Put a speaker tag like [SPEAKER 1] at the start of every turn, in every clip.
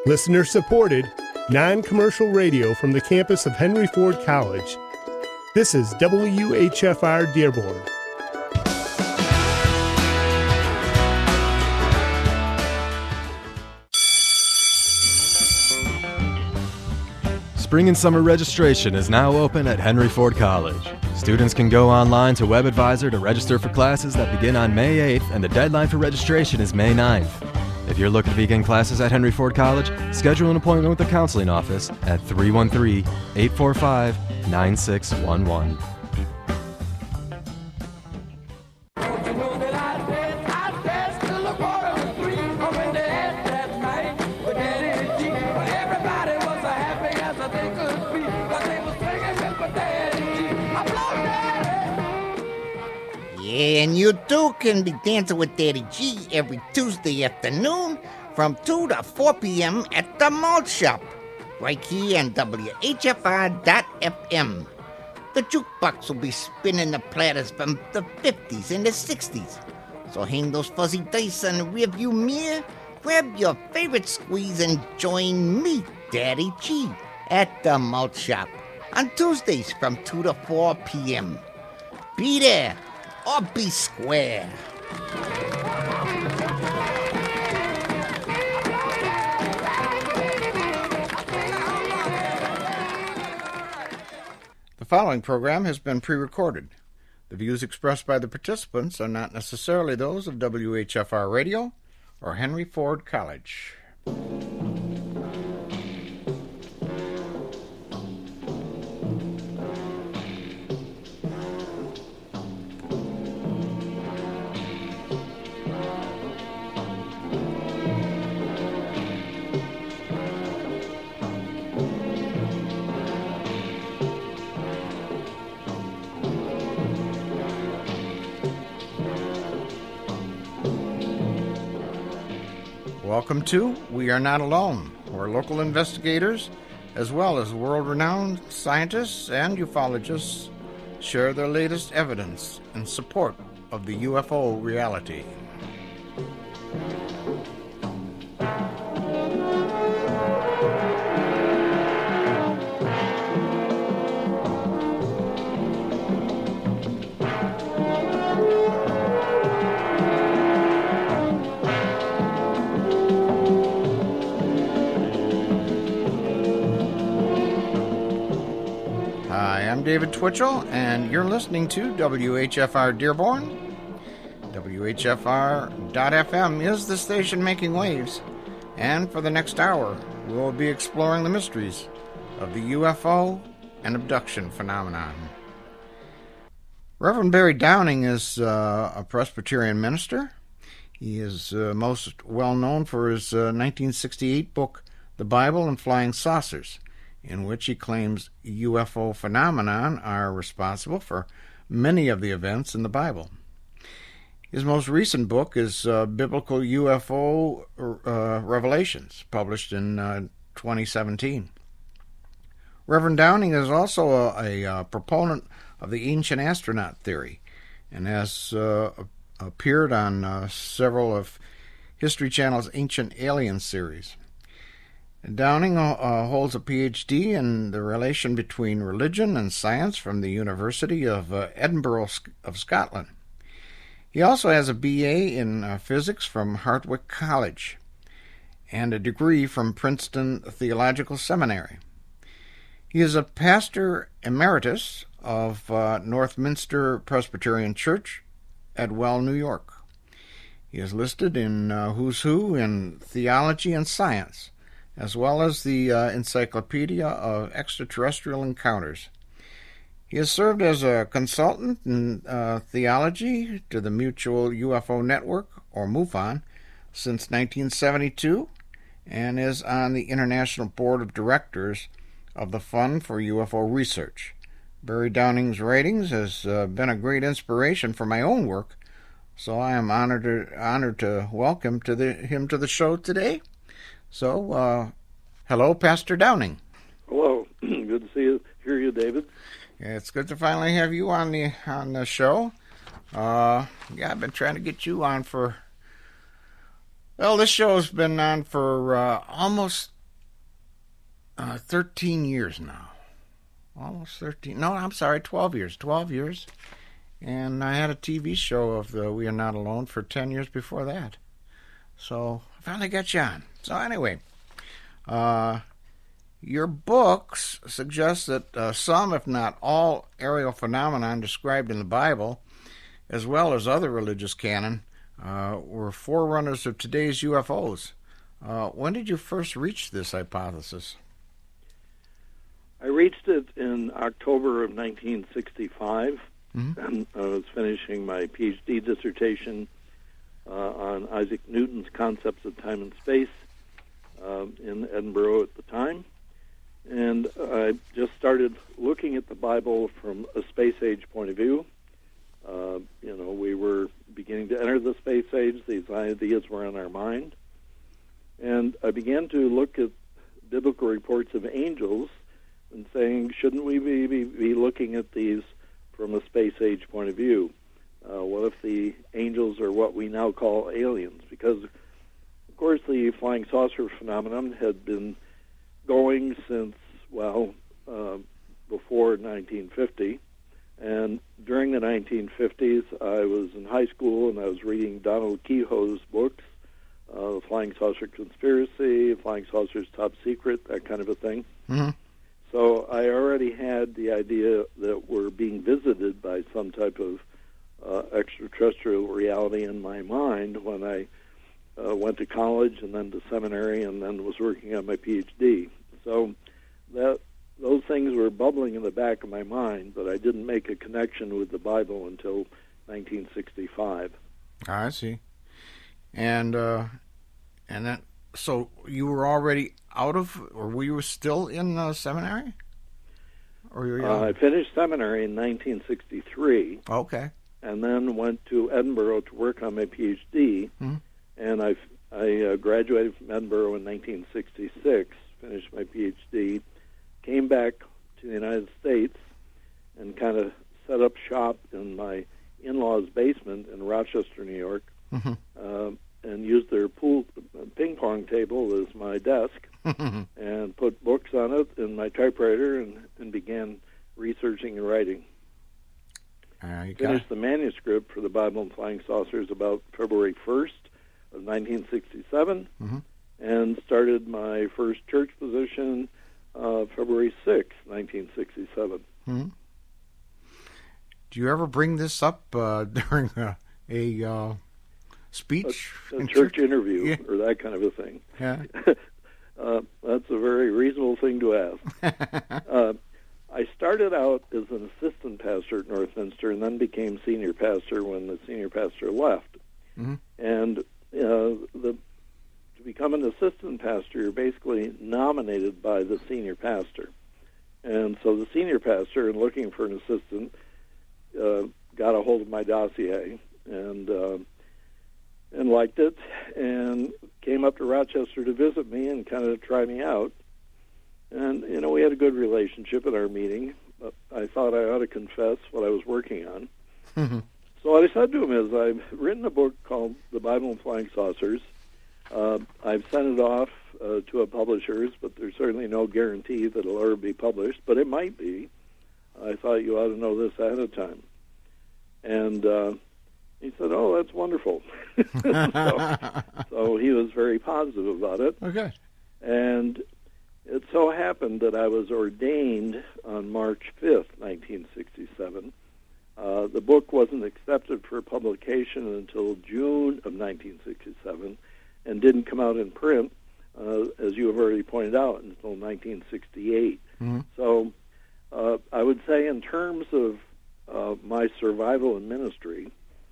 [SPEAKER 1] Listener-supported, non-commercial radio from the campus of Henry Ford College. This is WHFR Dearborn.
[SPEAKER 2] Spring and summer registration is now open at Henry Ford College. Students can go online to WebAdvisor to register for classes that begin on May 8th, and the deadline for registration is May 9th. If you're looking to begin classes at Henry Ford College, schedule an appointment with the counseling office at 313-845-9611.
[SPEAKER 3] And you too can be dancing with Daddy G every Tuesday afternoon from 2 to 4 p.m. at the Malt Shop, right here on WHFR.FM. The jukebox will be spinning the platters from the 50s and the 60s. So hang those fuzzy dice on the rearview mirror, grab your favorite squeeze, and join me, Daddy G, at the Malt Shop on Tuesdays from 2 to 4 p.m. Be there or be square.
[SPEAKER 4] The following program has been pre-recorded. The views expressed by the participants are not necessarily those of WHFR Radio or Henry Ford College. Welcome to We Are Not Alone, where local investigators, as well as world-renowned scientists and ufologists, share their latest evidence in support of the UFO reality. I'm David Twitchell, and you're listening to WHFR Dearborn. WHFR.FM is the station making waves, and for the next hour, we'll be exploring the mysteries of the UFO and abduction phenomenon. Reverend Barry Downing is a Presbyterian minister. He is most well known for his 1968 book, The Bible and Flying Saucers, in which he claims UFO phenomenon are responsible for many of the events in the Bible. His most recent book is Biblical UFO Revelations, published in 2017. Reverend Downing is also a proponent of the ancient astronaut theory and has appeared on several of History Channel's Ancient Aliens series. Downing holds a Ph.D. in the relation between religion and science from the University of Edinburgh of Scotland. He also has a B.A. in physics from Hartwick College and a degree from Princeton Theological Seminary. He is a pastor emeritus of Northminster Presbyterian Church, Edwell, New York. He is listed in Who's Who in Theology and Science, as well as the Encyclopedia of Extraterrestrial Encounters. He has served as a consultant in theology to the Mutual UFO Network, or MUFON, since 1972, and is on the International Board of Directors of the Fund for UFO Research. Barry Downing's writings has been a great inspiration for my own work, so I am honored to welcome him to the show today. So, hello, Pastor Downing.
[SPEAKER 5] Hello. Good to hear you, David.
[SPEAKER 4] Yeah, it's good to finally have you on the show. I've been trying to get you on for Well, this show's been on for almost 13 years now. Almost 13. No, I'm sorry, 12 years. 12 years. And I had a TV show of the We Are Not Alone for 10 years before that. So I finally got you on. So anyway, your books suggest that some, if not all, aerial phenomenon described in the Bible, as well as other religious canon, were forerunners of today's UFOs. When did you first reach this hypothesis?
[SPEAKER 5] I reached it in October of 1965. And I was finishing my PhD dissertation on Isaac Newton's concepts of time and space in Edinburgh at the time. And I just started looking at the Bible from a space age point of view. We were beginning to enter the space age. These ideas were on our mind. And I began to look at biblical reports of angels and saying, shouldn't we be looking at these from a space age point of view? What if the angels are what we now call aliens? Because, of course, the flying saucer phenomenon had been going since, before 1950. And during the 1950s, I was in high school and I was reading Donald Kehoe's books, The Flying Saucer Conspiracy, Flying Saucers Top Secret, that kind of a thing.
[SPEAKER 4] Mm-hmm.
[SPEAKER 5] So I already had the idea that we're being visited by some type of extraterrestrial reality in my mind when I went to college and then to seminary and then was working on my PhD. So those things were bubbling in the back of my mind, but I didn't make a connection with the Bible until 1965.
[SPEAKER 4] I see. And then, so you were already out of, or were you still in seminary? Or you
[SPEAKER 5] I finished seminary in 1963.
[SPEAKER 4] Okay.
[SPEAKER 5] And then went to Edinburgh to work on my PhD.
[SPEAKER 4] Mm-hmm.
[SPEAKER 5] And I graduated from Edinburgh in 1966, finished my PhD, came back to the United States, and kind of set up shop in my in-laws' basement in Rochester, New York, and used their pool ping pong table as my desk, and put books on it and my typewriter, and began researching and writing. Finished the manuscript for the Bible and Flying Saucers about February 1st of 1967, and started my first church position February 6th, 1967.
[SPEAKER 4] Mm-hmm. Do you ever bring this up during a speech?
[SPEAKER 5] A church interview or that kind of a thing.
[SPEAKER 4] Yeah.
[SPEAKER 5] That's a very reasonable thing to ask. I started out as an assistant pastor at Northminster and then became senior pastor when the senior pastor left.
[SPEAKER 4] Mm-hmm.
[SPEAKER 5] And to become an assistant pastor, you're basically nominated by the senior pastor. And so the senior pastor, in looking for an assistant, got a hold of my dossier and liked it, and came up to Rochester to visit me and kind of try me out. And, we had a good relationship at our meeting, but I thought I ought to confess what I was working on.
[SPEAKER 4] Mm-hmm.
[SPEAKER 5] So what I said to him is, I've written a book called The Bible and Flying Saucers. I've sent it off to a publisher's, but there's certainly no guarantee that it'll ever be published, but it might be. I thought you ought to know this ahead of time. And he said, oh, that's wonderful. So he was very positive about it.
[SPEAKER 4] Okay.
[SPEAKER 5] And it so happened that I was ordained on March 5th, 1967. The book wasn't accepted for publication until June of 1967 and didn't come out in print, as you have already pointed out, until 1968.
[SPEAKER 4] Mm-hmm.
[SPEAKER 5] So I would say in terms of my survival in ministry,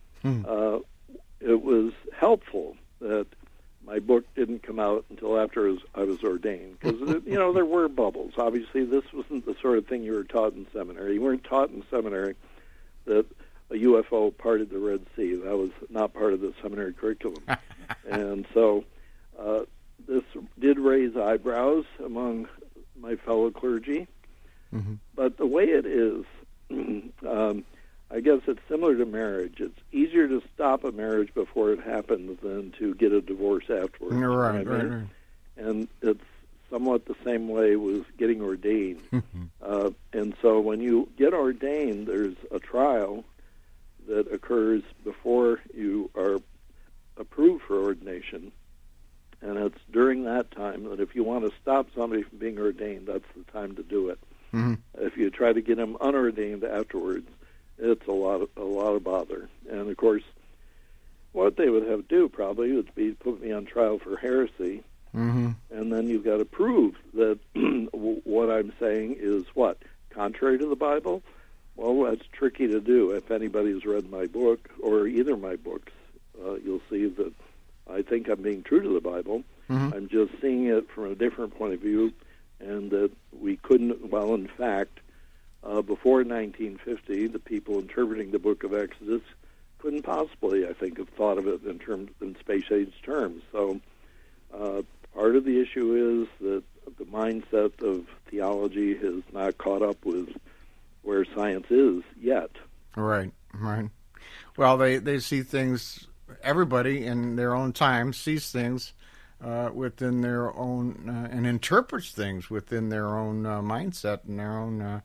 [SPEAKER 5] it was helpful that my book didn't come out until after I was ordained, because there were bubbles. Obviously, this wasn't the sort of thing you were taught in seminary. You weren't taught in seminary that a UFO parted the Red Sea. That was not part of the seminary curriculum. And so this did raise eyebrows among my fellow clergy.
[SPEAKER 4] Mm-hmm.
[SPEAKER 5] But the way it is, I guess it's similar to marriage. It's easier to stop a marriage before it happens than to get a divorce afterwards.
[SPEAKER 4] Right,
[SPEAKER 5] right. And it's somewhat the same way with getting ordained. And so when you get ordained, there's a trial that occurs before you are approved for ordination. And it's during that time that if you want to stop somebody from being ordained, that's the time to do it. If you try to get them unordained afterwards, it's a lot of bother. And of course, what they would have to do probably would be put me on trial for heresy. And then you've got to prove that what I'm saying is what? Contrary to the Bible? Well, that's tricky to do. If anybody's read my book, or either of my books, you'll see that I think I'm being true to the Bible. I'm just seeing it from a different point of view, and that we couldn't, well, in fact, before 1950, the people interpreting the book of Exodus couldn't possibly, I think, have thought of it in space age terms. So part of the issue is that the mindset of theology has not caught up with where science is yet.
[SPEAKER 4] Right. Well, they see things, everybody in their own time sees things within their own, and interprets things within their own mindset and their own,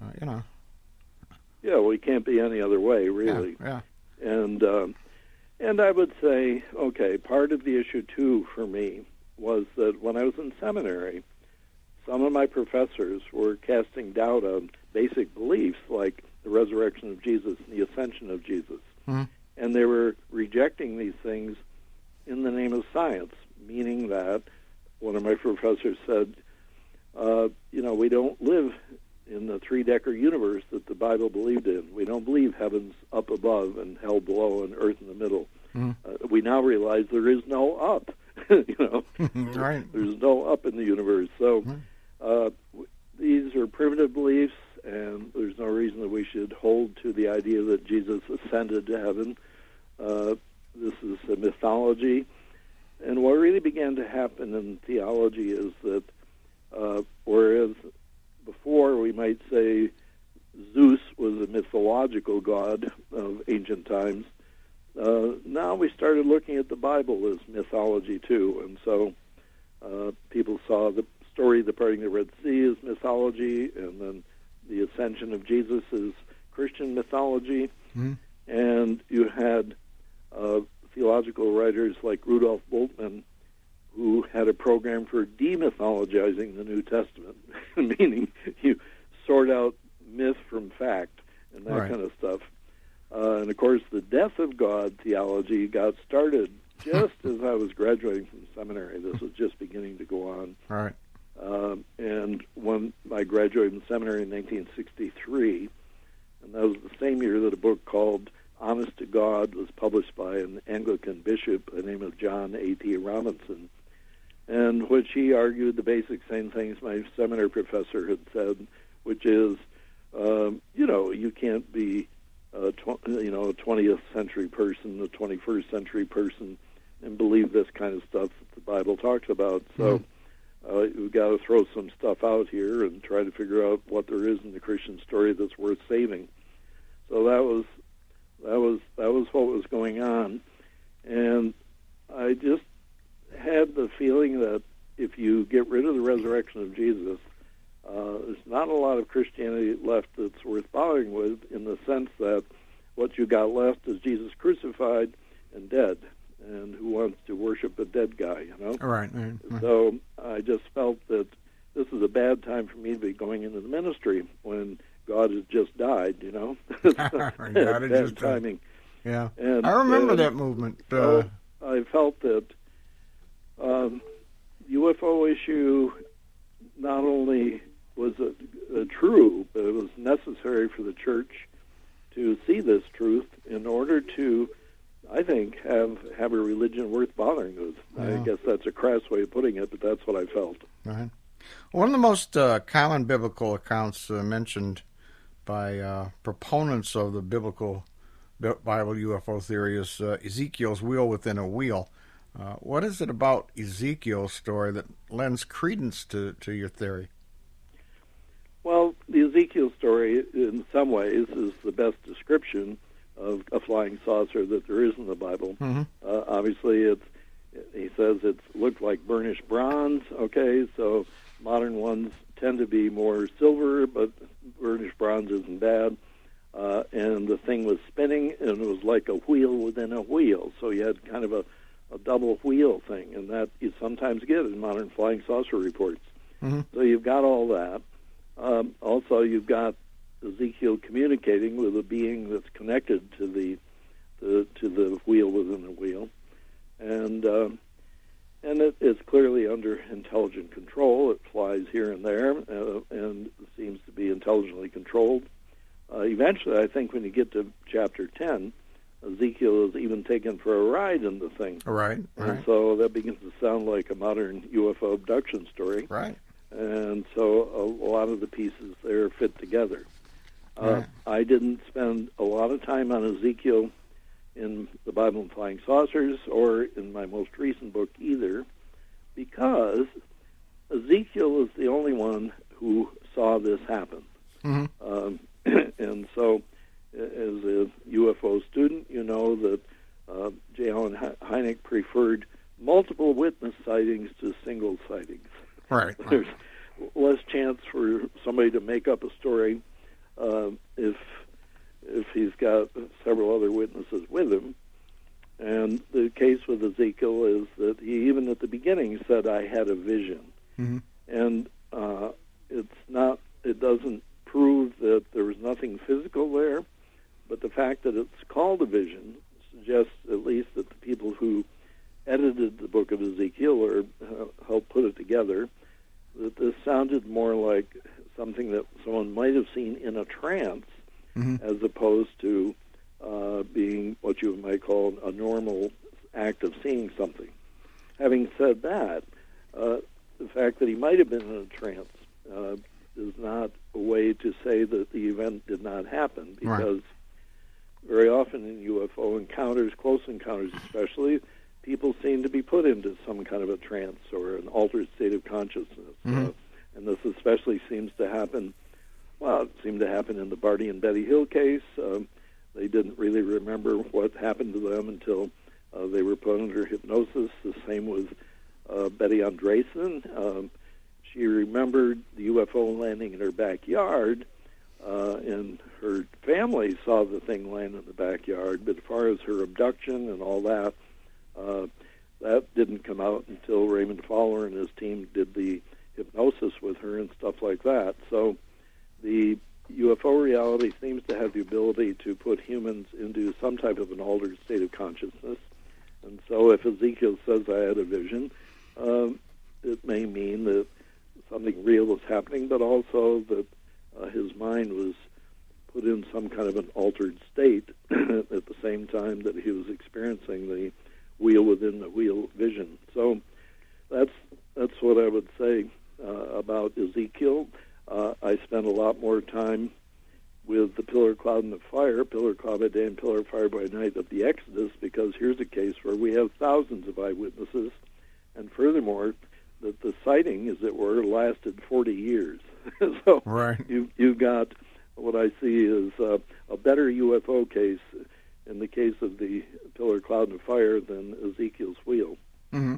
[SPEAKER 5] Yeah, well, it can't be any other way, really.
[SPEAKER 4] Yeah.
[SPEAKER 5] And I would say, okay, part of the issue, too, for me, was that when I was in seminary, some of my professors were casting doubt on basic beliefs like the resurrection of Jesus and the ascension of Jesus. And they were rejecting these things in the name of science, meaning that one of my professors said, we don't live in the three-decker universe that the Bible believed in. We don't believe heaven's up above and hell below and earth in the middle. We now realize there is no up.
[SPEAKER 4] Right.
[SPEAKER 5] There's no up in the universe. So these are primitive beliefs, and there's no reason that we should hold to the idea that Jesus ascended to heaven. This is a mythology. And what really began to happen in theology is that whereas before we might say Zeus was a mythological god of ancient times, now we started looking at the Bible as mythology too. And so people saw the story of the parting of the Red Sea as mythology, and then the ascension of Jesus is Christian mythology. And you had theological writers like Rudolf Bultmann, who had a program for demythologizing the New Testament, meaning you sort out myth from fact and that kind of stuff. And, of course, the death of God theology got started just as I was graduating from seminary. This was just beginning to go on.
[SPEAKER 4] Right.
[SPEAKER 5] And when I graduated from seminary in 1963, and that was the same year that a book called Honest to God was published by an Anglican bishop by the name of John A.T. Robinson, in which he argued the basic same things my seminary professor had said, which is, you can't be a 20th century person, a 21st century person, and believe this kind of stuff that the Bible talks about. So we've got to throw some stuff out here and try to figure out what there is in the Christian story that's worth saving. So that was what was going on, and I just had the feeling that if you get rid of the resurrection of Jesus, there's not a lot of Christianity left that's worth bothering with, in the sense that what you got left is Jesus crucified and dead, and who wants to worship a dead guy,
[SPEAKER 4] Right.
[SPEAKER 5] So I just felt that this is a bad time for me to be going into the ministry when God has just died, Bad timing.
[SPEAKER 4] Yeah.
[SPEAKER 5] And,
[SPEAKER 4] I remember that movement.
[SPEAKER 5] So I felt that UFO issue not only was true, but it was necessary for the church to see this truth in order to, I think, have a religion worth bothering with. Yeah. I guess that's a crass way of putting it, but that's what I felt.
[SPEAKER 4] Right. One of the most common biblical accounts mentioned by proponents of the biblical Bible UFO theory is Ezekiel's wheel within a wheel. What is it about Ezekiel's story that lends credence to your theory?
[SPEAKER 5] Well, the Ezekiel Ezekiel story, in some ways, is the best description of a flying saucer that there is in the Bible.
[SPEAKER 4] Mm-hmm.
[SPEAKER 5] Obviously, he says it looked like burnished bronze. Okay, so modern ones tend to be more silver, but burnished bronze isn't bad. And the thing was spinning, and it was like a wheel within a wheel. So you had kind of a double wheel thing, and that you sometimes get in modern flying saucer reports.
[SPEAKER 4] Mm-hmm.
[SPEAKER 5] So you've got all that. Also, you've got Ezekiel communicating with a being that's connected to the wheel within the wheel, and it's clearly under intelligent control. It flies here and there, and seems to be intelligently controlled. Eventually, I think when you get to chapter 10, Ezekiel is even taken for a ride in the thing.
[SPEAKER 4] Right.
[SPEAKER 5] And so that begins to sound like a modern UFO abduction story.
[SPEAKER 4] Right.
[SPEAKER 5] And so a lot of the pieces there fit together. I didn't spend a lot of time on Ezekiel in the Bible and Flying Saucers or in my most recent book either, because Ezekiel is the only one who saw this happen.
[SPEAKER 4] Mm-hmm.
[SPEAKER 5] And so as a UFO student, you know that J. Allen Hynek preferred multiple witness sightings to single sightings.
[SPEAKER 4] Right.
[SPEAKER 5] There's less chance for somebody to make up a story if he's got several other witnesses with him. And the case with Ezekiel is that he, even at the beginning, said, "I had a vision."
[SPEAKER 4] Mm-hmm.
[SPEAKER 5] And it doesn't prove that there was nothing physical there, but the fact that it's called a vision suggests at least that the people who edited the book of Ezekiel or helped put it together, that this sounded more like something that someone might have seen in a trance,
[SPEAKER 4] mm-hmm.
[SPEAKER 5] as opposed to being what you might call a normal act of seeing something. Having said that, the fact that he might have been in a trance is not a way to say that the event did not happen, because very often in UFO encounters, close encounters especially, people seem to be put into some kind of a trance or an altered state of consciousness.
[SPEAKER 4] Mm-hmm.
[SPEAKER 5] And this especially seems to happen, it seemed to happen in the Barty and Betty Hill case. They didn't really remember what happened to them until they were put under hypnosis. The same with Betty Andreessen. She remembered the UFO landing in her backyard, and her family saw the thing land in the backyard. But as far as her abduction and all that, that didn't come out until Raymond Fowler and his team did the hypnosis with her and stuff like that. So the UFO reality seems to have the ability to put humans into some type of an altered state of consciousness. And so if Ezekiel says, "I had a vision," it may mean that something real was happening, but also that his mind was put in some kind of an altered state at the same time that he was experiencing the wheel within the wheel vision. So that's what I would say about Ezekiel. I spent a lot more time with the pillar of cloud and the fire, pillar of cloud by day and pillar of fire by night of the Exodus, because here's a case where we have thousands of eyewitnesses, and furthermore, that the sighting, as it were, lasted 40 years. So you've got what I see is a better UFO case in the case of the pillar of cloud and fire than Ezekiel's wheel.
[SPEAKER 4] Mm-hmm.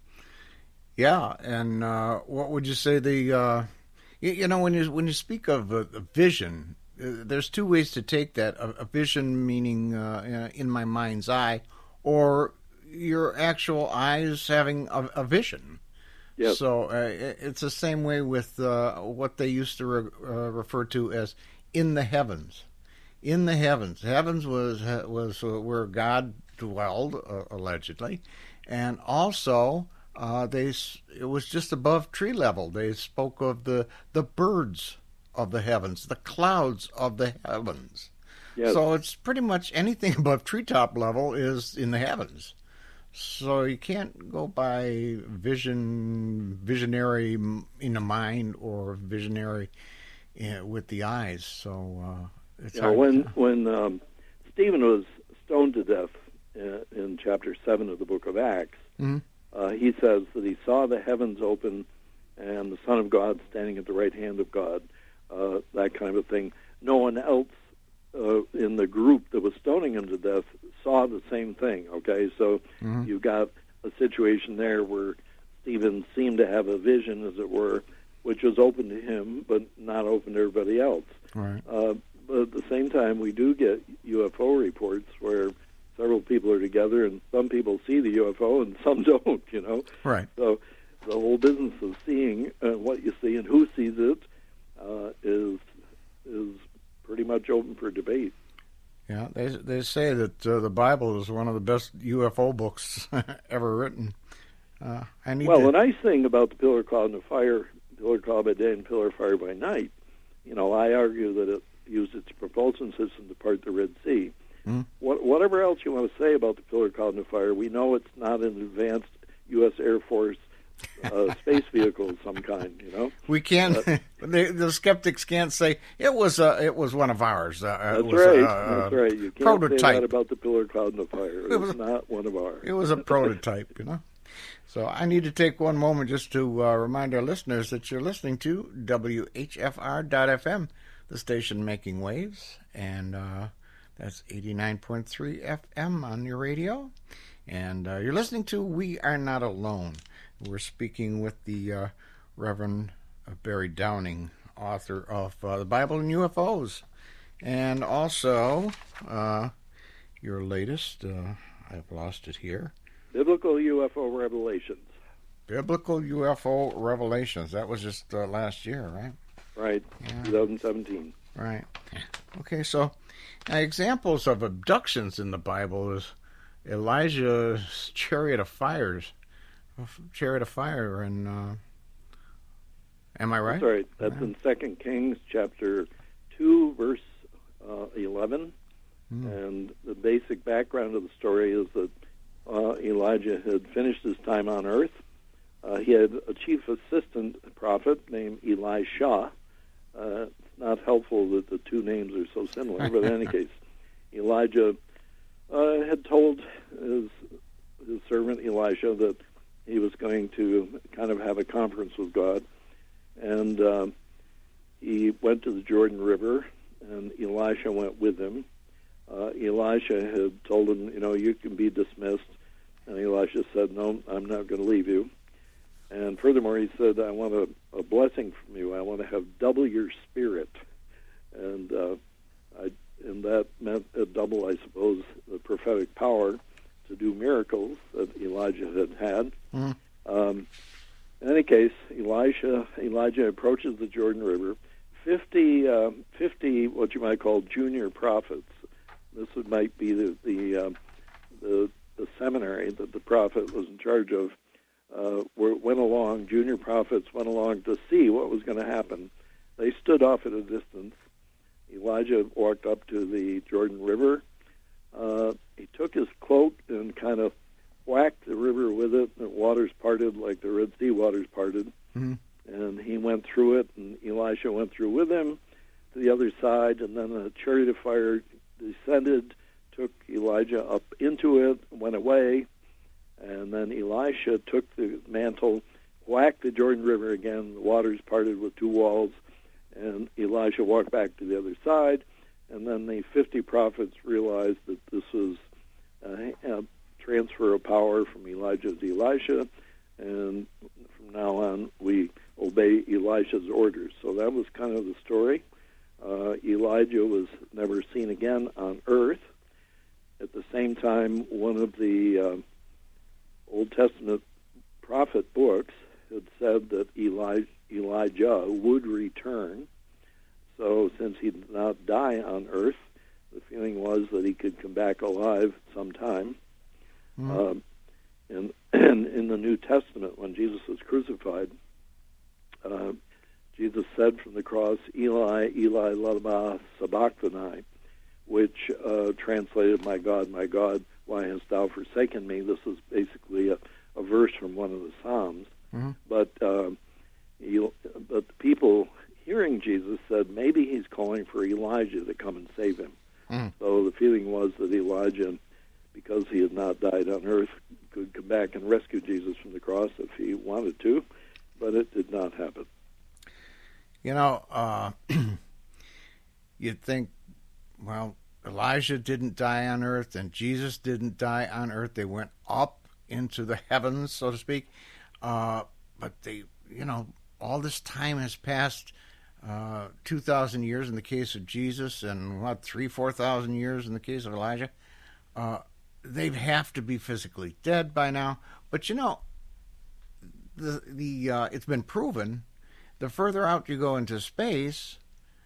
[SPEAKER 4] Yeah, and what would you say the when you speak of a vision, there's two ways to take that. A vision meaning in my mind's eye, or your actual eyes having a vision.
[SPEAKER 5] Yes.
[SPEAKER 4] So it's the same way with what they used to refer to as in the heavens. In the heavens. Heavens was where God dwelled, allegedly, and also it was just above tree level. They spoke of the birds of the heavens, the clouds of the heavens.
[SPEAKER 5] Yes.
[SPEAKER 4] So it's pretty much anything above treetop level is in the heavens. So you can't go by visionary in the mind or visionary with the eyes. So it's hard.
[SPEAKER 5] When Stephen was stoned to death in chapter 7 of the book of Acts,
[SPEAKER 4] mm-hmm.
[SPEAKER 5] He says that he saw the heavens open and the Son of God standing at the right hand of God. that kind of a thing. No one else in the group that was stoning him to death saw the same thing, okay? So you've got a situation there where Stephen seemed to have a vision, as it were, which was open to him, but not open to everybody else.
[SPEAKER 4] Right.
[SPEAKER 5] But at the same time, we do get UFO reports where several people are together, and some people see the UFO and some don't, you know?
[SPEAKER 4] Right.
[SPEAKER 5] So the whole business of seeing what you see and who sees it is pretty much open for debate.
[SPEAKER 4] Yeah, they say that the Bible is one of the best UFO books ever written. The
[SPEAKER 5] nice thing about the pillar cloud and the fire, pillar cloud by day and pillar fire by night, you know, I argue that it used its propulsion system to part the Red Sea. Whatever else you want to say about the pillar cloud and the fire, we know it's not an advanced U.S. Air Force space vehicle of some kind, you know.
[SPEAKER 4] We can't. The skeptics can't say it was one of ours.
[SPEAKER 5] That's right. You can't
[SPEAKER 4] prototype.
[SPEAKER 5] say that about the pillar cloud and the fire. It was not one of ours.
[SPEAKER 4] It was a prototype, you know. So I need to take one moment just to remind our listeners that you're listening to WHFR.FM, the station making waves, and that's 89.3 FM on your radio. And you're listening to We Are Not Alone. We're speaking with the Reverend Barry Downing, author of The Bible and UFOs. And also, your latest, I've lost it here.
[SPEAKER 5] Biblical UFO Revelations.
[SPEAKER 4] Biblical UFO Revelations. That was just last year, right?
[SPEAKER 5] Right, yeah. 2017.
[SPEAKER 4] Right. Okay, so examples of abductions in the Bible is Elijah's chariot of fire, and am I right?
[SPEAKER 5] That's right. That's in 2 Kings chapter 2, verse 11. And the basic background of the story is that Elijah had finished his time on earth. He had a chief assistant prophet named Elisha. It's not helpful that the two names are so similar, but in any case, Elijah had told his servant Elisha that he was going to kind of have a conference with God. And he went to the Jordan River, and Elisha went with him. Elisha had told him, you know, you can be dismissed. And Elisha said, no, I'm not going to leave you. And furthermore, he said, I want a blessing from you. I want to have double your spirit. And that meant double, I suppose, the prophetic power to do miracles that Elijah had. In any case, Elijah approaches the Jordan River. 50 what you might call junior prophets. This might be the seminary that the prophet was in charge of. Junior prophets went along to see what was going to happen. They stood off at a distance. Elijah walked up to the Jordan River. He took his cloak and kind of whacked the river with it, and the waters parted like the Red Sea waters parted. And he went through it, and Elisha went through with him to the other side, and then a chariot of fire descended, took Elijah up into it, went away, and then Elisha took the mantle, whacked the Jordan River again, the waters parted with two walls, and Elisha walked back to the other side, and then the 50 prophets realized that this was a transfer of power from Elijah to Elisha, and from now on we obey Elisha's orders. So that was kind of the story. Elijah was never seen again on earth. At the same time, one of the Old Testament prophet books had said that Elijah would return. So since he did not die on earth, the feeling was that he could come back alive sometime. And in the New Testament, when Jesus was crucified, Jesus said from the cross, Eli, Eli, lama sabachthani, which translated, my God, why hast thou forsaken me? This is basically a verse from one of the Psalms. But the people hearing Jesus said maybe he's calling for Elijah to come and save him. So the feeling was that Elijah, because he had not died on earth, could come back and rescue Jesus from the cross if he wanted to, but it did not happen.
[SPEAKER 4] You'd think, well, Elijah didn't die on earth and Jesus didn't die on earth. They went up into the heavens, so to speak. But all this time has passed, 2,000 years in the case of Jesus and 4,000 years in the case of Elijah. They'd have to be physically dead by now. But it's been proven, the further out you go into space,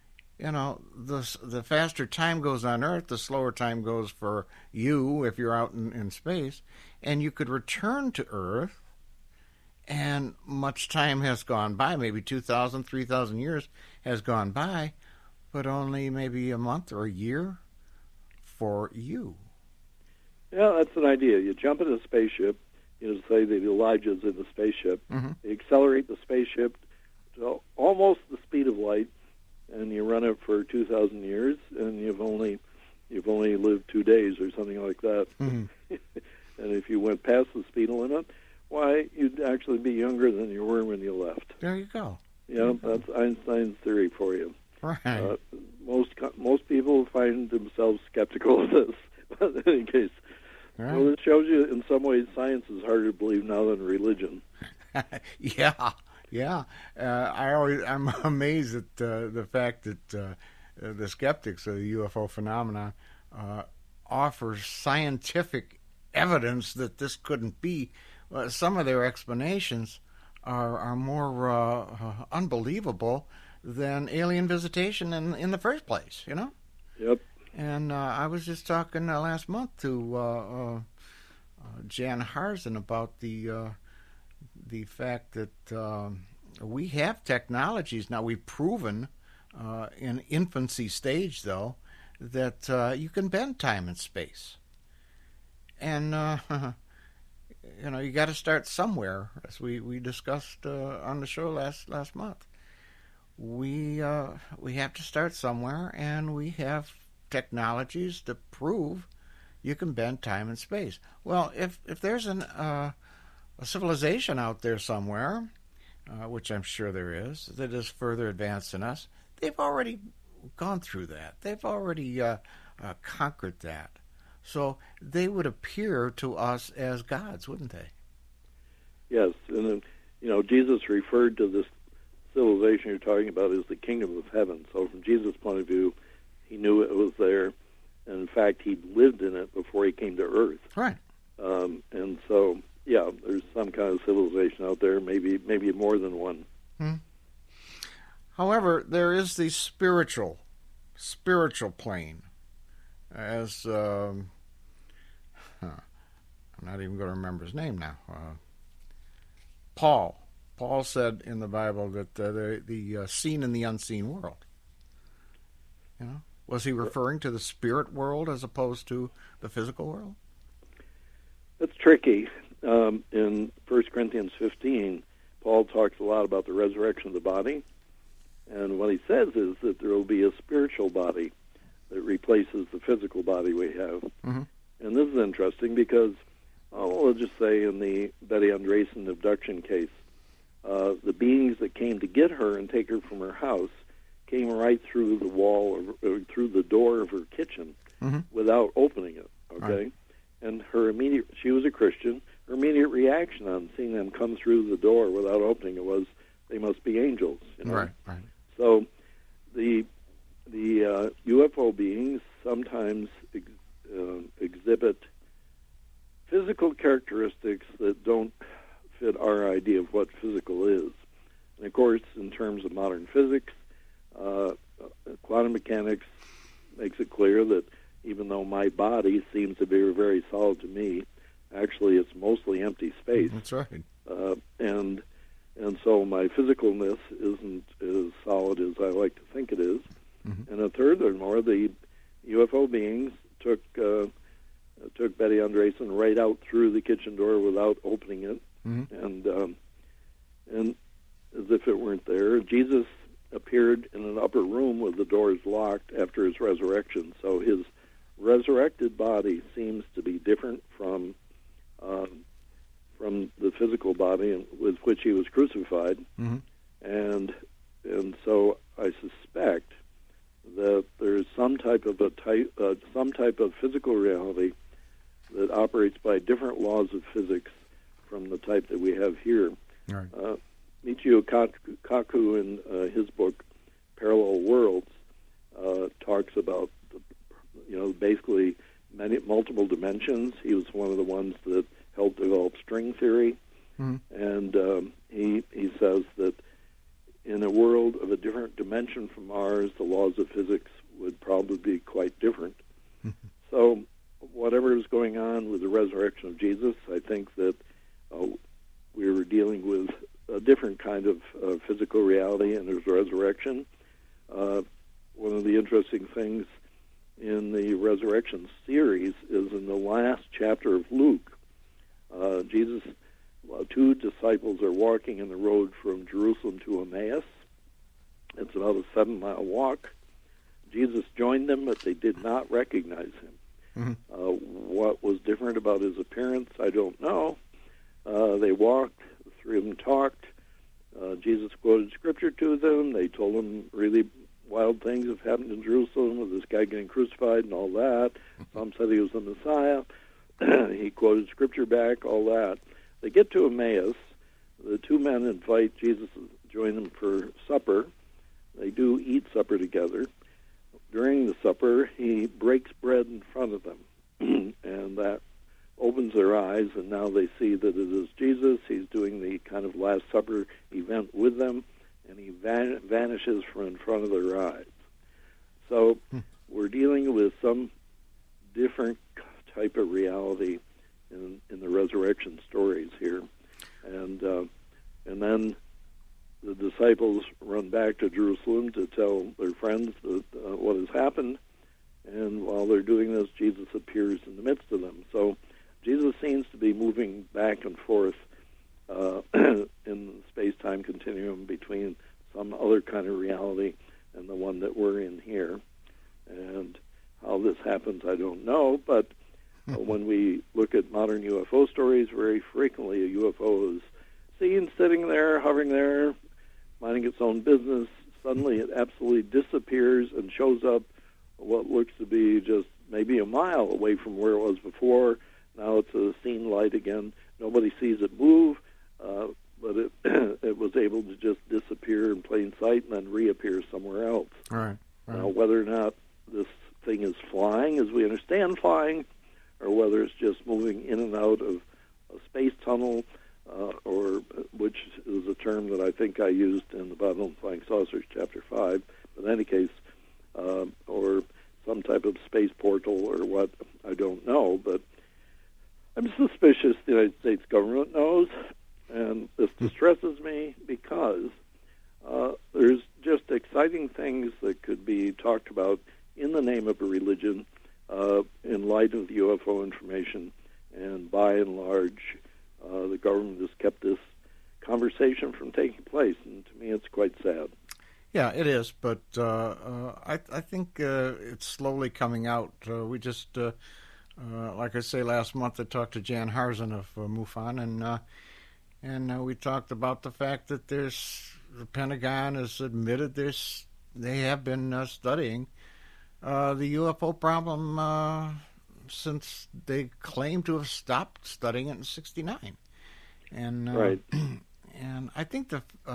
[SPEAKER 4] the faster time goes on Earth, the slower time goes for you if you're out in space. And you could return to Earth, and much time has gone by, maybe 2,000, 3,000 years has gone by, but only maybe a month or a year for you.
[SPEAKER 5] Yeah, that's an idea. You jump in a spaceship, say that Elijah's in the spaceship, you accelerate the spaceship to almost the speed of light, and you run it for 2,000 years, and you've only lived 2 days or something like that. And if you went past the speed limit, why, you'd actually be younger than you were when you left.
[SPEAKER 4] There you go.
[SPEAKER 5] Yeah, that's Einstein's theory for you.
[SPEAKER 4] Right.
[SPEAKER 5] Most people find themselves skeptical of this. But in any case,
[SPEAKER 4] right.
[SPEAKER 5] Well, it shows you in some ways science is harder to believe now than religion.
[SPEAKER 4] Yeah. I'm amazed at the fact that the skeptics of the UFO phenomenon offer scientific evidence that this couldn't be. Some of their explanations are more unbelievable than alien visitation in the first place.
[SPEAKER 5] Yep.
[SPEAKER 4] And I was just talking last month to Jan Harzen about the fact that we have technologies now. We've proven in infancy stage, though, that you can bend time and space. And you got to start somewhere, as we discussed on the show last month. We have to start somewhere, and we have technologies to prove you can bend time and space. Well, if there's a civilization out there somewhere, which I'm sure there is, that is further advanced than us, they've already gone through that. They've already conquered that. So they would appear to us as gods, wouldn't they?
[SPEAKER 5] Yes, and then, Jesus referred to this civilization you're talking about as the kingdom of heaven. So from Jesus' point of view, he knew it was there. And in fact, he lived in it before he came to Earth.
[SPEAKER 4] Right.
[SPEAKER 5] And so, yeah, there's some kind of civilization out there, maybe more than one.
[SPEAKER 4] However, there is the spiritual plane. As I'm not even going to remember his name now. Paul said in the Bible that the seen and the unseen world. Was he referring to the spirit world as opposed to the physical world?
[SPEAKER 5] That's tricky. In 1 Corinthians 15, Paul talks a lot about the resurrection of the body, and what he says is that there will be a spiritual body that replaces the physical body we have. And this is interesting because, let's just say in the Betty Andresen abduction case, the beings that came to get her and take her from her house came right through the wall or through the door of her kitchen without opening it, okay? Right. And she was a Christian, her immediate reaction on seeing them come through the door without opening it was, they must be angels,
[SPEAKER 4] Right.
[SPEAKER 5] So the UFO beings sometimes exhibit physical characteristics that don't fit our idea of what physical is. And of course, in terms of modern physics, quantum mechanics makes it clear that even though my body seems to be very solid to me, actually it's mostly empty space.
[SPEAKER 4] That's right.
[SPEAKER 5] And so my physicalness isn't as solid as I like to think it is. And furthermore, the UFO beings took Betty Andresen right out through the kitchen door without opening it, and as if it weren't there. Jesus appeared in an upper room with the doors locked after his resurrection. So his resurrected body seems to be different from the physical body with which he was crucified, and And so I suspect that there's some type of physical reality that operates by different laws of physics from the type that we have here.
[SPEAKER 4] Right.
[SPEAKER 5] Michio Kaku, in his book Parallel Worlds, talks about basically multiple dimensions. He was one of the ones that helped develop string theory, and he says that in a world of a different dimension from ours, the laws of physics would probably be quite different. So whatever is going on with the resurrection of Jesus, I think that we were dealing with a different kind of physical reality in his resurrection. One of the interesting things in the resurrection series is in the last chapter of Luke. Jesus, two disciples are walking in the road from Jerusalem to Emmaus. It's about a 7-mile walk. Jesus joined them, but they did not recognize him. What was different about his appearance, I don't know. They walked, the three of them talked. Jesus quoted scripture to them. They told him really wild things have happened in Jerusalem with this guy getting crucified and all that. Some said he was the Messiah. He quoted scripture back, all that. They get to Emmaus. The two men invite Jesus to join them for supper. They do eat supper together. During the supper, he breaks bread in front of them, and that opens their eyes, and now they see that it is Jesus. He's doing the kind of Last Supper event with them, and he vanishes from in front of their eyes. So we're dealing with some different type of reality in the resurrection stories here. And then the disciples run back to Jerusalem to tell their friends that what has happened. And while they're doing this, Jesus appears in the midst of them. So Jesus seems to be moving back and forth in the space-time continuum between some other kind of reality and the one that we're in here. And how this happens, I don't know, but when we look at modern UFO stories, very frequently a UFO is seen sitting there, hovering there, minding its own business. Suddenly it absolutely disappears and shows up what looks to be just maybe a mile away from where it was before. Now it's a seen light again. Nobody sees it move, but it was able to just disappear in plain sight and then reappear somewhere else.
[SPEAKER 4] Right.
[SPEAKER 5] Now, whether or not this thing is flying, as we understand flying, or whether it's just moving in and out of a space tunnel, or which is a term that I think I used in the Babylon Flying Saucers, Chapter 5. But in any case, or some type of space portal or what, I don't know. But I'm suspicious the United States government knows, and this distresses me because there's just exciting things that could be talked about in the name of a religion in light of the UFO information, and by and large, the government has kept this conversation from taking place, and to me it's quite sad.
[SPEAKER 4] Yeah, it is, but I think it's slowly coming out. We just, like I say, last month I talked to Jan Harzan of MUFON, and we talked about the fact that the Pentagon has admitted they have been studying the UFO problem since they claim to have stopped studying it in '69. And
[SPEAKER 5] right.
[SPEAKER 4] And I think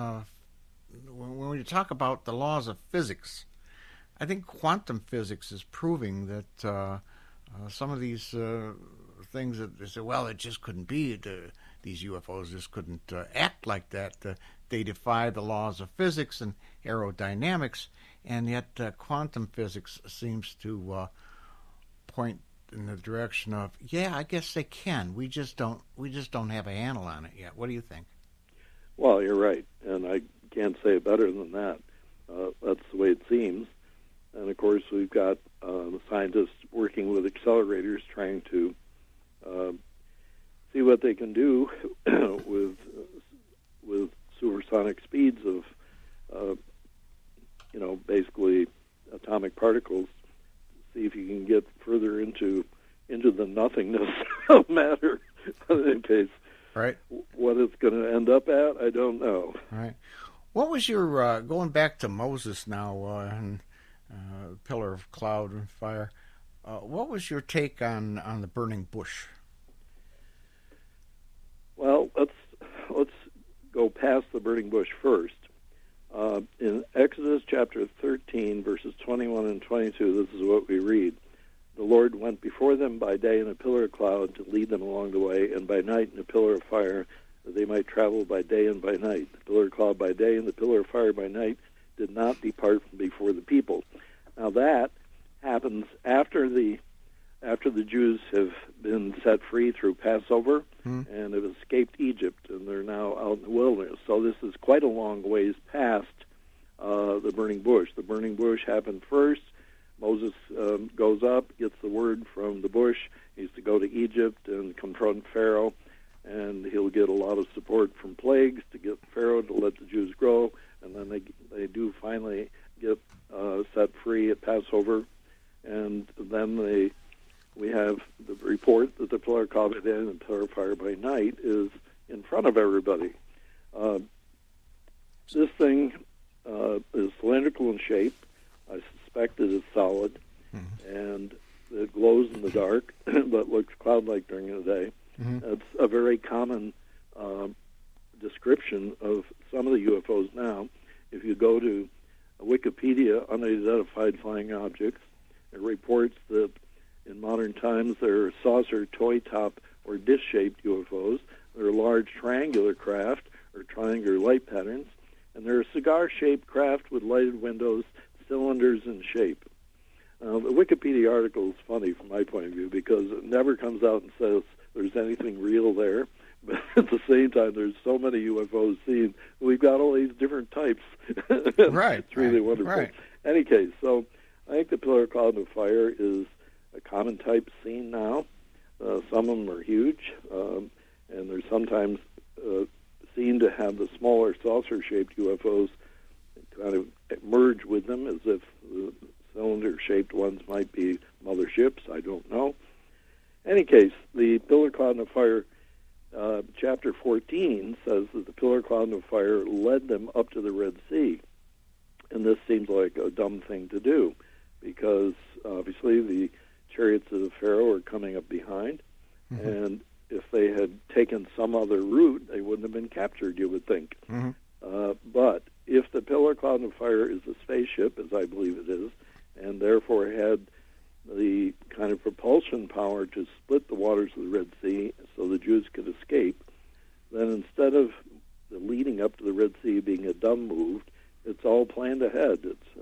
[SPEAKER 4] when we talk about the laws of physics, I think quantum physics is proving that some of these things that they say, well, it just couldn't be, these UFOs just couldn't act like that. They defy the laws of physics and aerodynamics, and yet quantum physics seems to point in the direction of, yeah, I guess they can. We just don't have a handle on it yet. What do you think?
[SPEAKER 5] Well, you're right, and I can't say it better than that. That's the way it seems. And, of course, we've got scientists working with accelerators trying to see what they can do with supersonic speeds of, basically atomic particles, see if you can get further into the nothingness of matter. In case,
[SPEAKER 4] right?
[SPEAKER 5] What it's going to end up at, I don't know.
[SPEAKER 4] Right. What was your, going back to Moses now, and pillar of cloud and fire, what was your take on the burning bush?
[SPEAKER 5] Well, let's go past the burning bush first. In Exodus chapter 13, verses 21 and 22, this is what we read. The Lord went before them by day in a pillar of cloud to lead them along the way, and by night in a pillar of fire, that they might travel by day and by night. The pillar of cloud by day and the pillar of fire by night did not depart from before the people. Now that happens after the Jews have been set free through Passover and have escaped Egypt, and they're now out in the wilderness. So this is quite a long ways past the burning bush. The burning bush happened first. Moses goes up, gets the word from the bush. He's to go to Egypt and confront Pharaoh, and he'll get a lot of support from plagues to get Pharaoh to let the Jews grow, and then they do finally get set free at Passover, and then we have the report that the pillar of cloud by day and the pillar of fire by night is in front of everybody. This thing is cylindrical in shape. I suspect it is solid, and it glows in the dark, but looks cloud-like during the day. It's a very common description of some of the UFOs now. If you go to Wikipedia, unidentified flying objects, it reports that in modern times there are saucer, toy top, or dish-shaped UFOs. There are large triangular craft or triangular light patterns, and there are cigar-shaped craft with lighted windows, cylinders in shape. The Wikipedia article is funny from my point of view because it never comes out and says there's anything real there, but at the same time there's so many UFOs seen. We've got all these different types.
[SPEAKER 4] Right.
[SPEAKER 5] It's really wonderful.
[SPEAKER 4] Right.
[SPEAKER 5] Any case, so I think the pillar of cloud and fire is a common type seen now. Some of them are huge, and they're sometimes seen to have the smaller saucer-shaped UFOs kind of merge with them as if the cylinder-shaped ones might be motherships. I don't know. Any case, the pillar, cloud, and fire, chapter 14 says that the pillar, cloud, and fire led them up to the Red Sea. And this seems like a dumb thing to do because obviously the chariots of the Pharaoh are coming up behind, and if they had taken some other route, they wouldn't have been captured, you would think. But if the pillar, cloud, and fire is a spaceship, as I believe it is, and therefore had the kind of propulsion power to split the waters of the Red Sea so the Jews could escape, then instead of the leading up to the Red Sea being a dumb move, it's all planned ahead.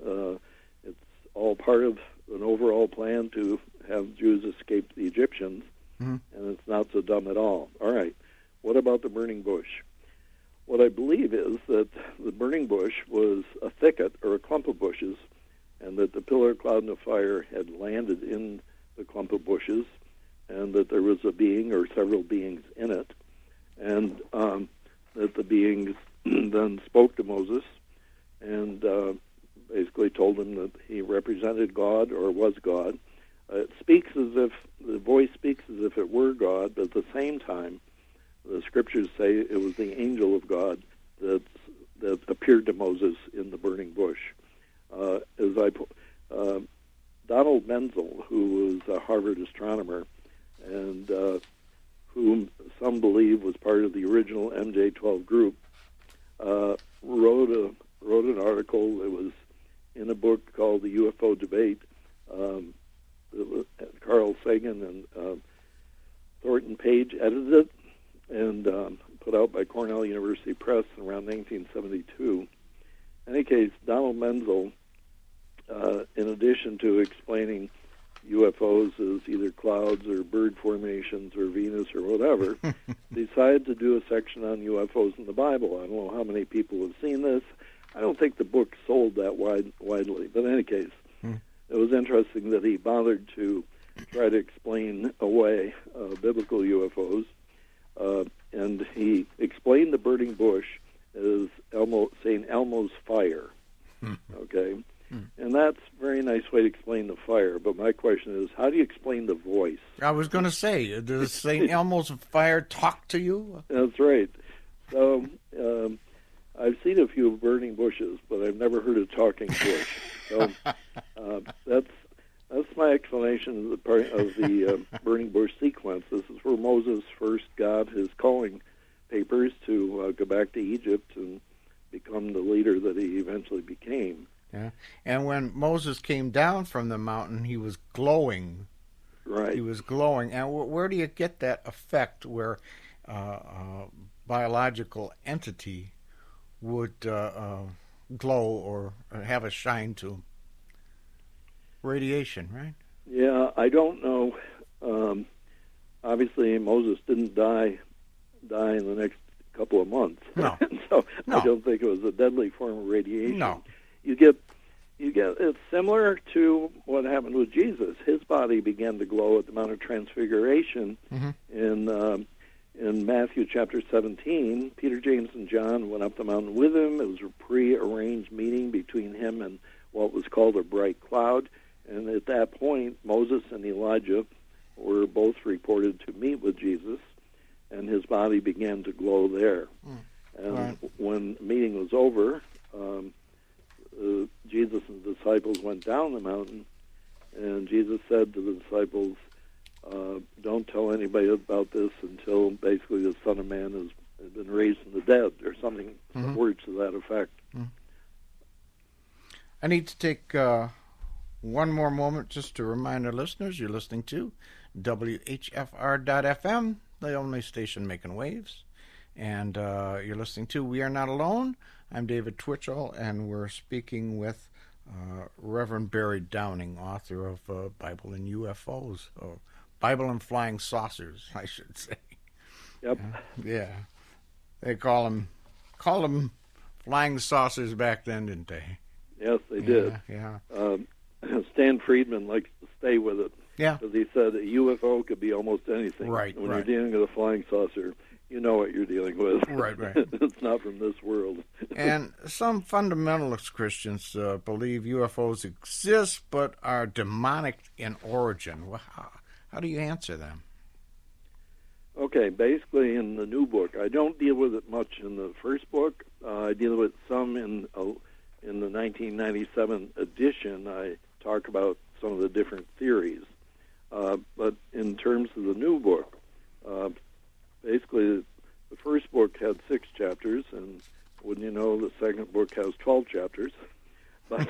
[SPEAKER 5] It's all part of an overall plan to have Jews escape the Egyptians, and it's not so dumb at all. All right, what about the burning bush? What I believe is that the burning bush was a thicket or a clump of bushes, and that the pillar, cloud, and the fire had landed in the clump of bushes, and that there was a being or several beings in it, and that the beings then spoke to Moses and basically told him that he represented God or was God. It speaks as if, the voice speaks as if it were God, but at the same time, the scriptures say it was the angel of God that appeared to Moses in the burning bush. Donald Menzel, who was a Harvard astronomer, and whom some believe was part of the original MJ-12 group, wrote an article that was in a book called The UFO Debate. Carl Sagan and Thornton Page edited it, and put out by Cornell University Press around 1972. In any case, Donald Menzel, in addition to explaining UFOs as either clouds or bird formations or Venus or whatever, decided to do a section on UFOs in the Bible. I don't know how many people have seen this. I don't think the book sold that widely, but in any case, it was interesting that he bothered to try to explain away biblical UFOs, and he explained the burning bush as St. Elmo's fire. Okay? And that's a very nice way to explain the fire, but my question is, how do you explain the voice?
[SPEAKER 4] I was going to say, does St. Elmo's fire talk to you?
[SPEAKER 5] That's right. So I've seen a few burning bushes, but I've never heard a talking bush. So that's my explanation of the part of the burning bush sequence. This is where Moses first got his calling papers to go back to Egypt and become the leader that he eventually became.
[SPEAKER 4] Yeah, and when Moses came down from the mountain, he was glowing.
[SPEAKER 5] Right.
[SPEAKER 4] He was glowing. And where do you get that effect where a biological entity would glow or have a shine to him? Radiation, right?
[SPEAKER 5] Yeah, I don't know. Obviously, Moses didn't die in the next couple of months.
[SPEAKER 4] No.
[SPEAKER 5] So
[SPEAKER 4] No.
[SPEAKER 5] I don't think it was a deadly form of radiation.
[SPEAKER 4] No.
[SPEAKER 5] You get it's similar to what happened with Jesus. His body began to glow at the Mount of Transfiguration in Matthew chapter 17. Peter, James, and John went up the mountain with him. It was a pre-arranged meeting between him and what was called a bright cloud. And at that point, Moses and Elijah were both reported to meet with Jesus, and his body began to glow there. And
[SPEAKER 4] Right.
[SPEAKER 5] when the meeting was over, Jesus and the disciples went down the mountain, and Jesus said to the disciples, don't tell anybody about this until basically the Son of Man has been raised from the dead, or something, some words to that effect.
[SPEAKER 4] I need to take one more moment just to remind our listeners you're listening to WHFR.FM, the only station making waves. And you're listening to We Are Not Alone. I'm David Twitchell, and we're speaking with Reverend Barry Downing, author of Bible and UFOs, or Bible and Flying Saucers, I should say.
[SPEAKER 5] Yep.
[SPEAKER 4] Yeah. They call them flying saucers back then, didn't they?
[SPEAKER 5] Yes, they did.
[SPEAKER 4] Yeah.
[SPEAKER 5] Stan Friedman likes to stay with it.
[SPEAKER 4] Yeah.
[SPEAKER 5] Because he said a UFO could be almost anything.
[SPEAKER 4] Right,
[SPEAKER 5] When
[SPEAKER 4] right.
[SPEAKER 5] you're dealing with a flying saucer, you know what you're dealing with.
[SPEAKER 4] Right, right.
[SPEAKER 5] It's not from this world.
[SPEAKER 4] And some fundamentalist Christians believe UFOs exist but are demonic in origin. Well, how do you answer them?
[SPEAKER 5] Okay, basically in the new book, I don't deal with it much in the first book. I deal with some in the 1997 edition. I talk about some of the different theories. But in terms of the new book, basically the first book had 6 chapters, and wouldn't you know, the second book has 12 chapters. But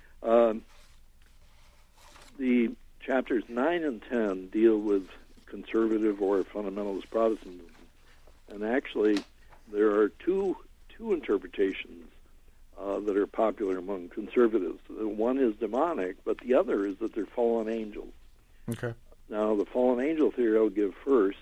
[SPEAKER 5] the chapters 9 and 10 deal with conservative or fundamentalist Protestantism. And actually, there are two interpretations that are popular among conservatives. One is demonic, but the other is that they're fallen angels.
[SPEAKER 4] Okay.
[SPEAKER 5] Now, the fallen angel theory I'll give first,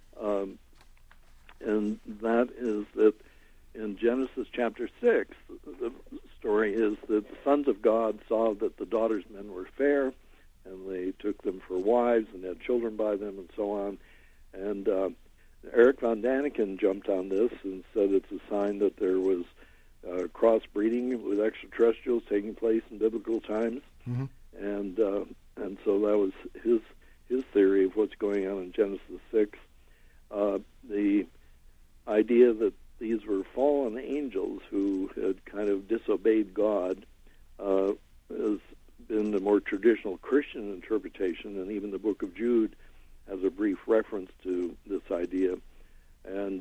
[SPEAKER 5] and that is that in Genesis chapter 6, the story is that the sons of God saw that the daughters of men were fair, and they took them for wives and had children by them and so on. And Eric von Daniken jumped on this and said it's a sign that there was crossbreeding with extraterrestrials taking place in biblical times.
[SPEAKER 4] Mm-hmm.
[SPEAKER 5] And so that was his theory of what's going on in Genesis 6. The idea that these were fallen angels who had kind of disobeyed God has been the more traditional Christian interpretation, and even the book of Jude has a brief reference to this idea. And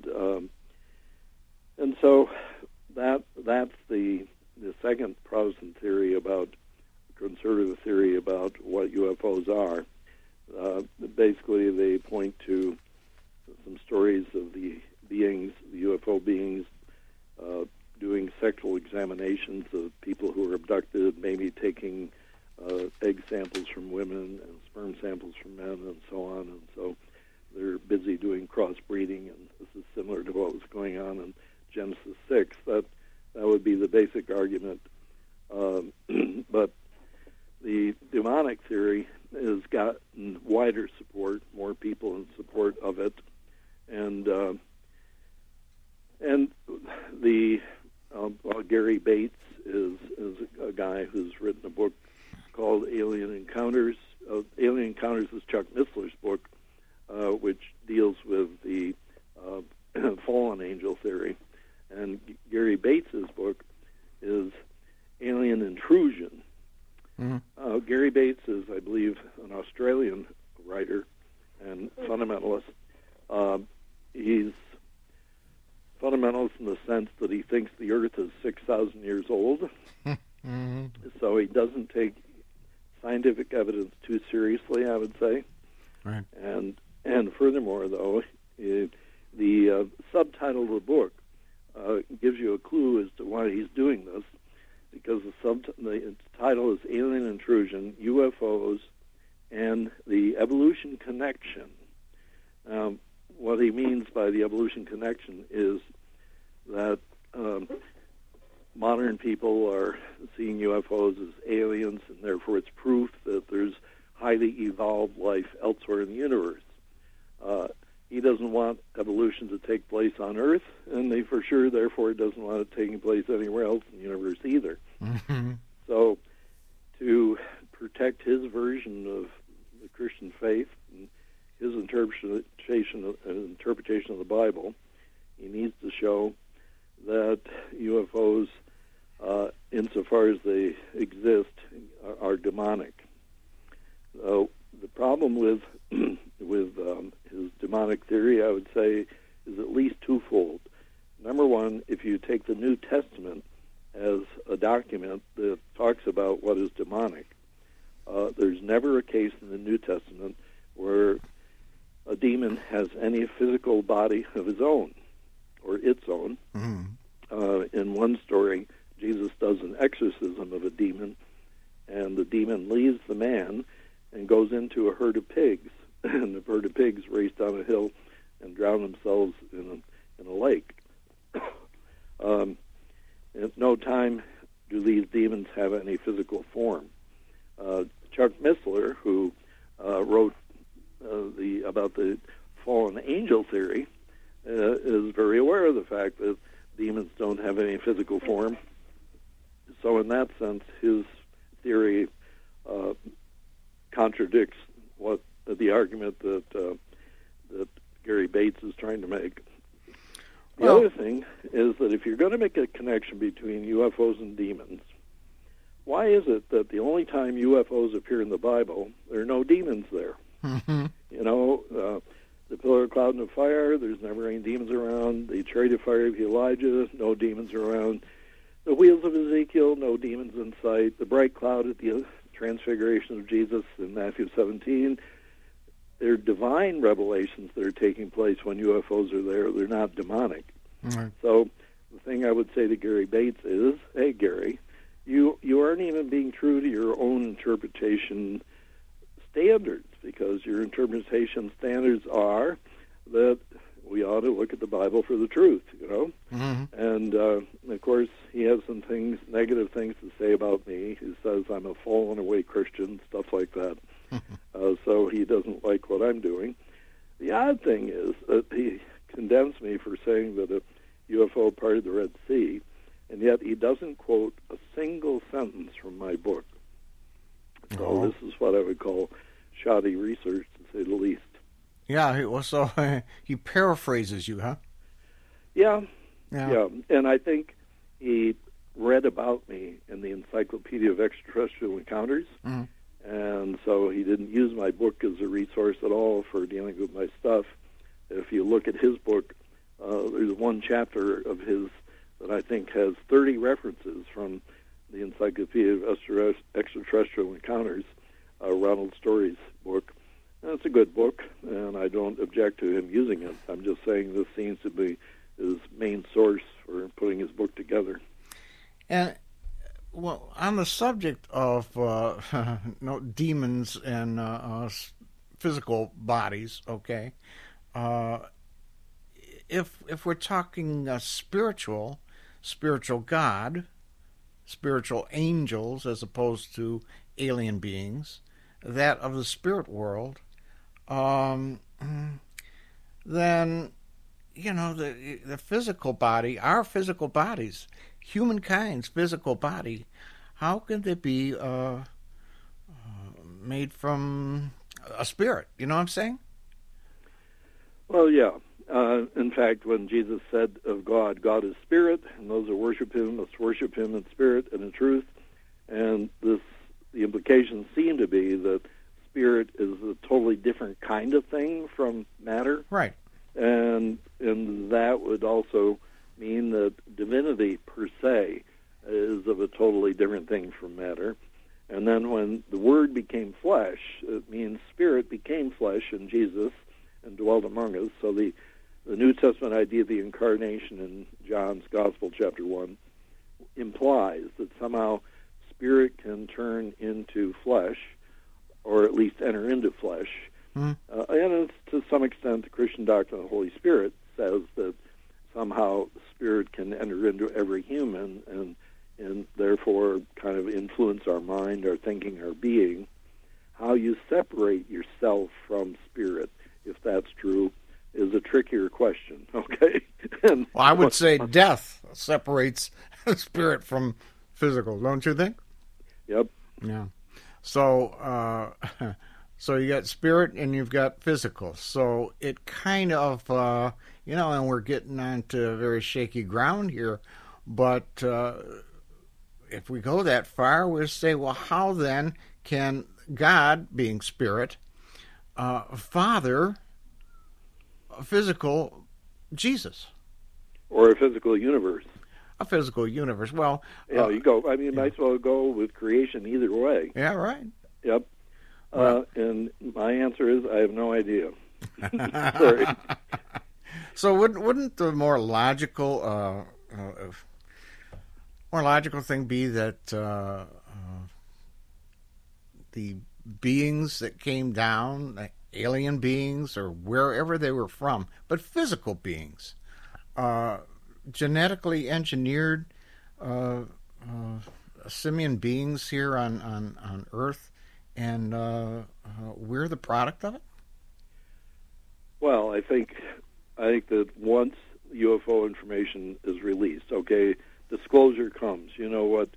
[SPEAKER 5] so that's the second Protestant theory about, conservative theory about what UFOs are. Basically, they point to some stories of the beings, the UFO beings, doing sexual examinations of people who are abducted, maybe taking egg samples from women and sperm samples from men and so on. And so they're busy doing crossbreeding, and this is similar to what was going on in Genesis 6. That would be the basic argument. But the demonic theory has gotten wider support, more people in support of it, and the Gary Bates is a guy who's written a book called Alien Encounters. Alien Encounters is Chuck Missler's book, which deals with the fallen angel theory. And Gary Bates' alien intrusion.
[SPEAKER 4] Mm-hmm.
[SPEAKER 5] Gary Bates is, I believe, an Australian writer and fundamentalist. He's fundamentalist in the sense that he thinks the Earth is 6,000 years old.
[SPEAKER 4] Mm-hmm.
[SPEAKER 5] So he doesn't take scientific evidence too seriously, I would say.
[SPEAKER 4] Right.
[SPEAKER 5] And furthermore, though, the subtitle of the book gives you a clue as to why he's doing this, because the title is Alien Intrusion, UFOs, and the Evolution Connection. What he means by the evolution connection is that modern people are seeing UFOs as aliens, and therefore it's proof that there's highly evolved life elsewhere in the universe. He doesn't want evolution to take place on Earth, and he for sure, therefore, doesn't want it taking place anywhere else in the universe either.
[SPEAKER 4] Mm-hmm.
[SPEAKER 5] So, to protect his version of the Christian faith and his interpretation of the Bible, he needs to show that UFOs, insofar as they exist, are demonic. The problem with his demonic theory, I would say, is at least twofold. Number one, if you take the New Testament as a document that talks about what is demonic, there's never a case in the New Testament where a demon has any physical body of his own or its own.
[SPEAKER 4] Mm-hmm.
[SPEAKER 5] In one story, Jesus does an exorcism of a demon, and the demon leaves the man and goes into a herd of pigs, and the herd of pigs race down a hill and drown themselves in a lake. At no time do these demons have any physical form. Chuck Missler, who wrote about the fallen angel theory, is very aware of the fact that demons don't have any physical form. So in that sense, his theory contradicts what the argument that Gary Bates is trying to make. The other thing is that if you're going to make a connection between UFOs and demons, why is it that the only time UFOs appear in the Bible, there are no demons there?
[SPEAKER 4] Mm-hmm.
[SPEAKER 5] You know, the pillar of cloud and of fire, there's never any demons around. The chariot of fire of Elijah, no demons around. The wheels of Ezekiel, no demons in sight. The bright cloud at the transfiguration of Jesus in Matthew 17, they're divine revelations that are taking place when UFOs are there. They're not demonic.
[SPEAKER 4] Mm-hmm.
[SPEAKER 5] So the thing I would say to Gary Bates is, hey, Gary, you aren't even being true to your own interpretation standards, because your interpretation standards are that we ought to look at the Bible for the truth, you know?
[SPEAKER 4] Mm-hmm.
[SPEAKER 5] And, of course, he has some negative things to say about me. He says I'm a fallen away Christian, stuff like that. So he doesn't like what I'm doing. The odd thing is that he condemns me for saying that a UFO parted the Red Sea, and yet he doesn't quote a single sentence from my book. So this is what I would call shoddy research, to say the least.
[SPEAKER 4] Yeah, so he paraphrases you, huh?
[SPEAKER 5] Yeah. And I think he read about me in the Encyclopedia of Extraterrestrial Encounters,
[SPEAKER 4] mm-hmm.
[SPEAKER 5] and so he didn't use my book as a resource at all for dealing with my stuff. If you look at his book, there's one chapter of his that I think has 30 references from the Encyclopedia of Extraterrestrial Encounters, Ronald Story's book. And it's a good book, and I don't object to him using it. I'm just saying this seems to be his main source for putting his book together.
[SPEAKER 4] And, well, on the subject of demons and physical bodies, okay, if we're talking spiritual God, spiritual angels as opposed to alien beings, that of the spirit world, then, you know, the physical body, our physical bodies, humankind's physical body, how can they be made from a spirit? You know what I'm saying?
[SPEAKER 5] Well, yeah. In fact, when Jesus said of God, God is spirit, and those who worship him must worship him in spirit and in truth, And the implications seem to be that spirit is a totally different kind of thing from matter.
[SPEAKER 4] Right.
[SPEAKER 5] And that would also mean that divinity per se is of a totally different thing from matter. And then when the Word became flesh, it means spirit became flesh in Jesus and dwelt among us. So the New Testament idea of the incarnation in John's Gospel, chapter 1, implies that somehow spirit can turn into flesh, or at least enter into flesh. And it's, to some extent, the Christian doctrine of the Holy Spirit says that somehow spirit can enter into every human and therefore kind of influence our mind, our thinking, our being. How you separate yourself from spirit, if that's true, is a trickier question, okay?
[SPEAKER 4] Well, I would say death separates spirit from physical, don't you think?
[SPEAKER 5] Yep.
[SPEAKER 4] Yeah. So, so you got spirit and you've got physical. So it kind of, and we're getting onto very shaky ground here, but if we go that far, we'll say, well, how then can God, being spirit, father a physical Jesus?
[SPEAKER 5] Or a physical universe.
[SPEAKER 4] A physical universe. Well,
[SPEAKER 5] yeah, you go. I mean, you might as well go with creation either way.
[SPEAKER 4] Yeah, right.
[SPEAKER 5] Yep. And my answer is I have no idea. Sorry.
[SPEAKER 4] So wouldn't the more logical thing be that the beings that came down, alien beings or wherever they were from, but physical beings, genetically engineered simian beings here on Earth, and we're the product of it?
[SPEAKER 5] Well, I think that once UFO information is released, okay, disclosure comes. You know what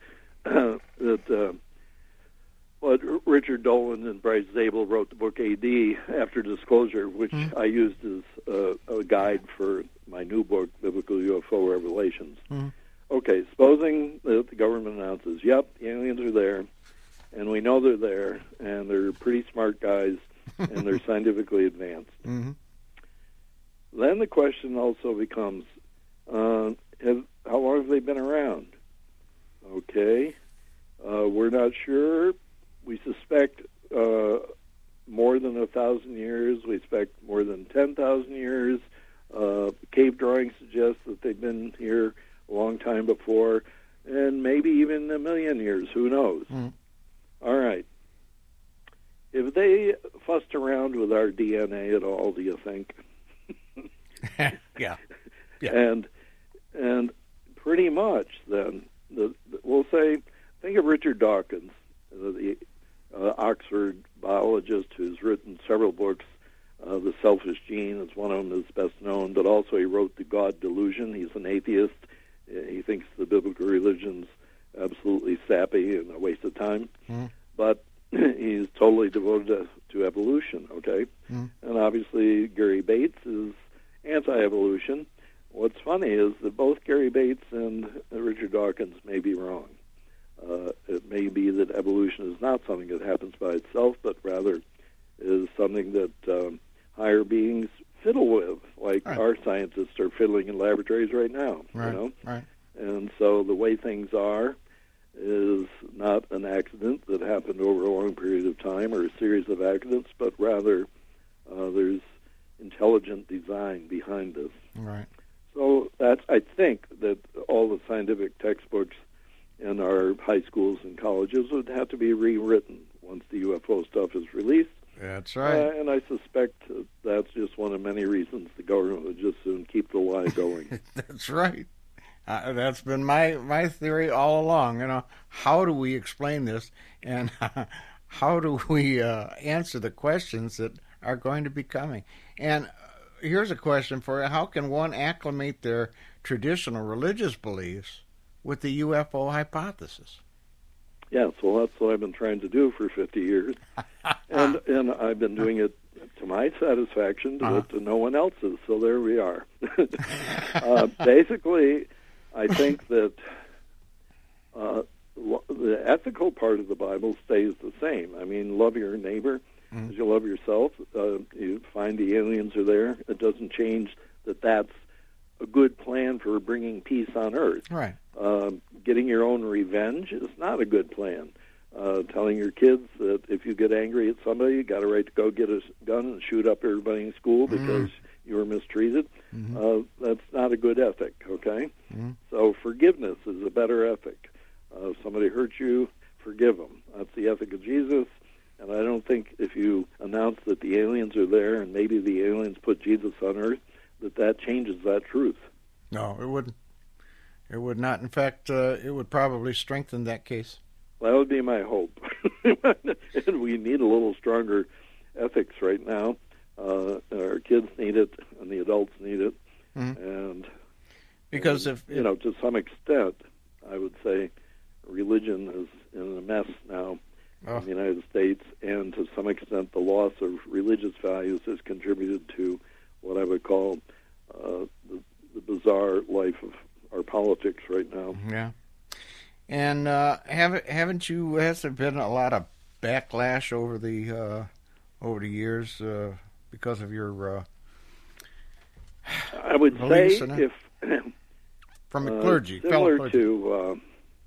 [SPEAKER 5] what Richard Dolan and Bryce Zabel wrote the book AD after disclosure, which I used as a guide for my new book, Biblical UFO Revelations. Okay, supposing that the government announces, yep, the aliens are there, and we know they're there, and they're pretty smart guys, and they're scientifically advanced. Then the question also becomes, how long have they been around? Okay, we're not sure. We suspect more than 1,000 years. We expect more than 10,000 years. Cave drawings suggest that they've been here a long time before, and maybe even 1 million years. Who knows? All right. If they fussed around with our DNA at all, do you think?
[SPEAKER 4] Yeah.
[SPEAKER 5] And pretty much then, we'll say, think of Richard Dawkins, the Oxford biologist who's written several books. The Selfish Gene is one of them that's best known, but also he wrote The God Delusion. He's an atheist. He thinks the biblical religion's absolutely sappy and a waste of time. But he's totally devoted to evolution, okay? And obviously Gary Bates is anti-evolution. What's funny is that both Gary Bates and Richard Dawkins may be wrong. It may be that evolution is not something that happens by itself, but rather is something that higher beings fiddle with, like our scientists are fiddling in laboratories right now.
[SPEAKER 4] Right.
[SPEAKER 5] And so the way things are is not an accident that happened over a long period of time or a series of accidents, but rather there's intelligent design behind this.
[SPEAKER 4] Right.
[SPEAKER 5] So I think that all the scientific textbooks in our high schools and colleges would have to be rewritten once the UFO stuff is released.
[SPEAKER 4] That's right.
[SPEAKER 5] And I suspect that's just one of many reasons the government would just soon keep the lie going.
[SPEAKER 4] That's right. That's been my theory all along. How do we explain this, and how do we answer the questions that are going to be coming? And here's a question for you. How can one acclimate their traditional religious beliefs with the UFO hypothesis?
[SPEAKER 5] Yes, well, that's what I've been trying to do for 50 years. and I've been doing it to my satisfaction, to no one else's, so there we are. Basically, I think that the ethical part of the Bible stays the same. I mean, love your neighbor as you love yourself. You find the aliens are there. It doesn't change that that's a good plan for bringing peace on earth.
[SPEAKER 4] Right.
[SPEAKER 5] Getting your own revenge is not a good plan. Telling your kids that if you get angry at somebody, you got a right to go get a gun and shoot up everybody in school because you were mistreated. That's not a good ethic, okay? So forgiveness is a better ethic. If somebody hurts you, forgive them. That's the ethic of Jesus. And I don't think if you announce that the aliens are there and maybe the aliens put Jesus on earth, that changes that truth.
[SPEAKER 4] No, it wouldn't. It would not. In fact, it would probably strengthen that case.
[SPEAKER 5] That would be my hope. And we need a little stronger ethics right now. Our kids need it, and the adults need it. And
[SPEAKER 4] because if
[SPEAKER 5] to some extent, I would say religion is in a mess now in the United States, and to some extent, the loss of religious values has contributed to what I would call the bizarre life of our politics right now.
[SPEAKER 4] Yeah. And haven't you? Has there been a lot of backlash over the years because of your?
[SPEAKER 5] I would say if
[SPEAKER 4] from the clergy,
[SPEAKER 5] similar
[SPEAKER 4] clergy.
[SPEAKER 5] to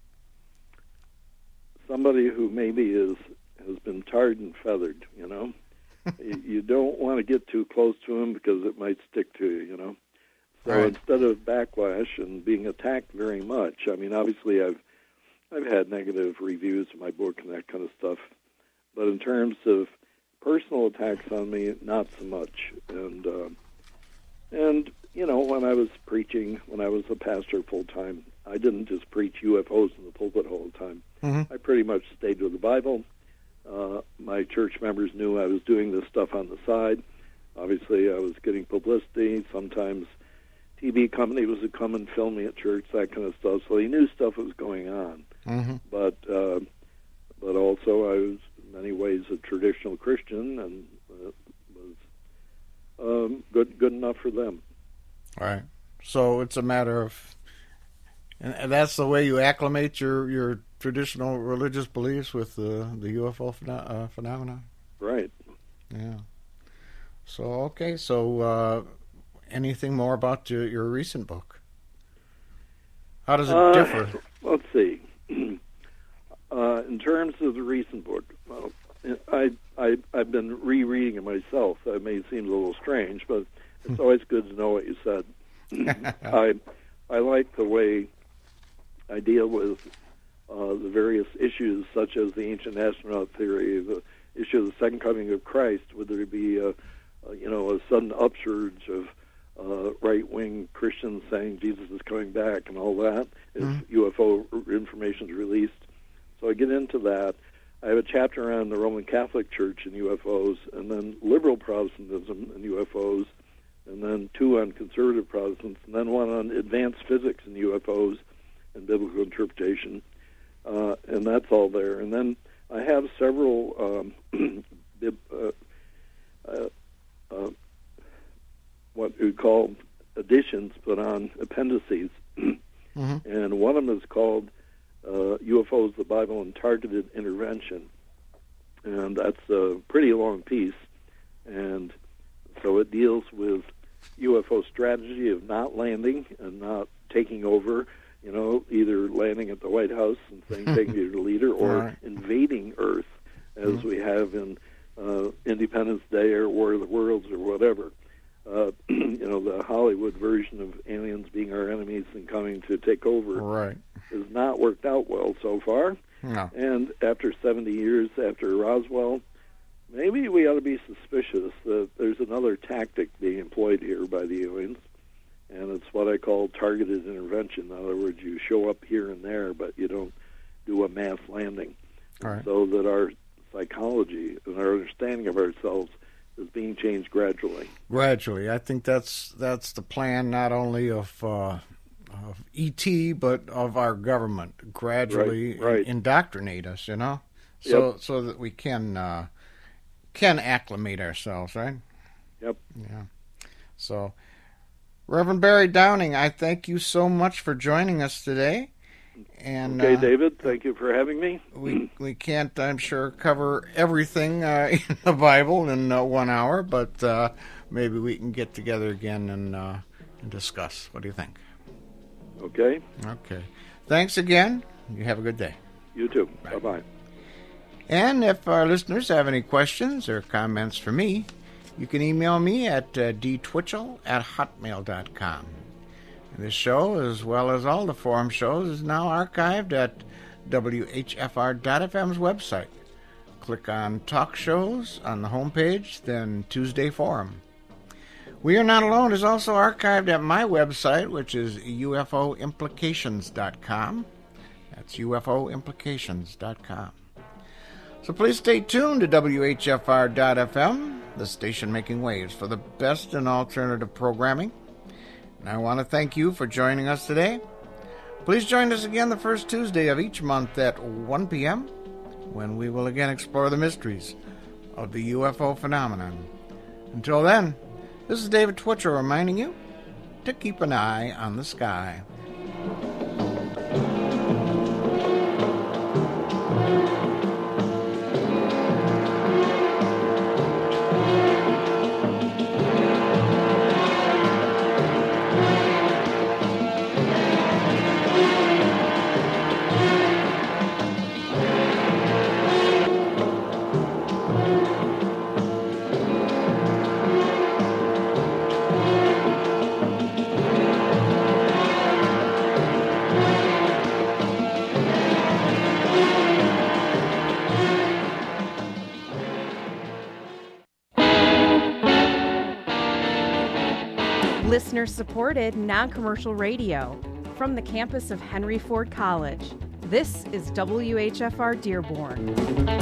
[SPEAKER 5] somebody who maybe has been tarred and feathered, you don't want to get too close to him because it might stick to you, So
[SPEAKER 4] Right.
[SPEAKER 5] instead of backlash and being attacked very much, I mean, obviously I've had negative reviews of my book and that kind of stuff, but in terms of personal attacks on me, not so much. And when I was preaching, when I was a pastor full time, I didn't just preach UFOs in the pulpit all the time. I pretty much stayed with the Bible. My church members knew I was doing this stuff on the side. Obviously, I was getting publicity. Sometimes TV company was to come and film me at church, that kind of stuff. So he knew stuff was going on. But also I was in many ways a traditional Christian and was good enough for them.
[SPEAKER 4] All right. So it's a matter of, and that's the way you acclimate your traditional religious beliefs with the UFO phenomena.
[SPEAKER 5] Right.
[SPEAKER 4] Yeah. So okay. So anything more about your recent book? How does it differ?
[SPEAKER 5] Let's see. In terms of the recent book, well, I've been rereading it myself. That may seem a little strange, but it's always good to know what you said. I like the way I deal with the various issues, such as the ancient astronaut theory, the issue of the second coming of Christ. Would there be a sudden upsurge of right-wing Christians saying Jesus is coming back and all that if UFO information is released? So I get into that. I have a chapter on the Roman Catholic Church and UFOs, and then liberal Protestantism and UFOs, and then 2 on conservative Protestants, and then 1 on advanced physics and UFOs and biblical interpretation, and that's all there. And then I have several what we call additions put on appendices, and one of them is called UFOs, the Bible, and Targeted Intervention, and that's a pretty long piece, and so it deals with UFO strategy of not landing and not taking over, either landing at the White House and saying take you to the leader, or invading Earth, as we have in Independence Day or War of the Worlds or whatever. The Hollywood version of aliens being our enemies and coming to take over has not worked out well so far.
[SPEAKER 4] No.
[SPEAKER 5] And after 70 years after Roswell, maybe we ought to be suspicious that there's another tactic being employed here by the aliens, and it's what I call targeted intervention. In other words, you show up here and there, but you don't do a mass landing.
[SPEAKER 4] Right.
[SPEAKER 5] So that our psychology and our understanding of ourselves is being changed gradually.
[SPEAKER 4] Gradually, I think that's the plan, not only of ET, but of our government. Gradually indoctrinate us, so that we can acclimate ourselves, right?
[SPEAKER 5] Yep.
[SPEAKER 4] Yeah. So, Reverend Barry Downing, I thank you so much for joining us today, And
[SPEAKER 5] okay, David, thank you for having me.
[SPEAKER 4] We can't, I'm sure, cover everything in the Bible in 1 hour, but maybe we can get together again and discuss. What do you think?
[SPEAKER 5] Okay.
[SPEAKER 4] Okay. Thanks again. You have a good day.
[SPEAKER 5] You too. Bye-bye.
[SPEAKER 4] And if our listeners have any questions or comments for me, you can email me at dtwitchell@hotmail.com. This show, as well as all the forum shows, is now archived at WHFR.FM's website. Click on Talk Shows on the homepage, then Tuesday Forum. We Are Not Alone is also archived at my website, which is UFOimplications.com. That's UFOimplications.com. So please stay tuned to WHFR.FM, the station making waves for the best in alternative programming. And I want to thank you for joining us today. Please join us again the first Tuesday of each month at 1 p.m. when we will again explore the mysteries of the UFO phenomenon. Until then, this is David Twitchell reminding you to keep an eye on the sky.
[SPEAKER 6] Listener-supported, non-commercial radio from the campus of Henry Ford College. This is WHFR Dearborn.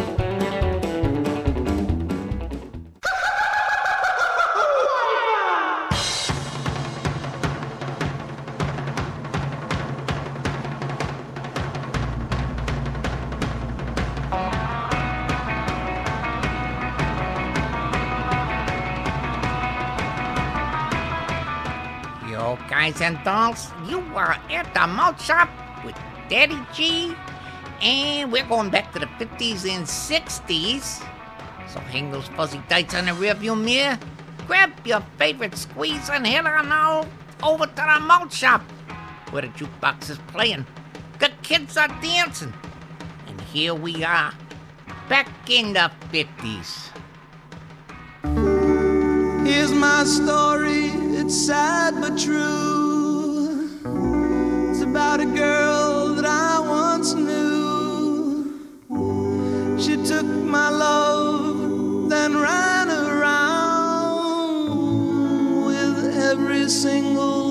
[SPEAKER 3] Guys and dolls, you are at the Malt Shop with Daddy G, and we're going back to the 50s and 60s. So hang those fuzzy dice on the rearview mirror, grab your favorite squeeze, and head on out over to the Malt Shop, where the jukebox is playing, the kids are dancing, and here we are, back in the 50s.
[SPEAKER 7] Here's my story, it's sad but true. It's about a girl that I once knew. She took my love, then ran around with every single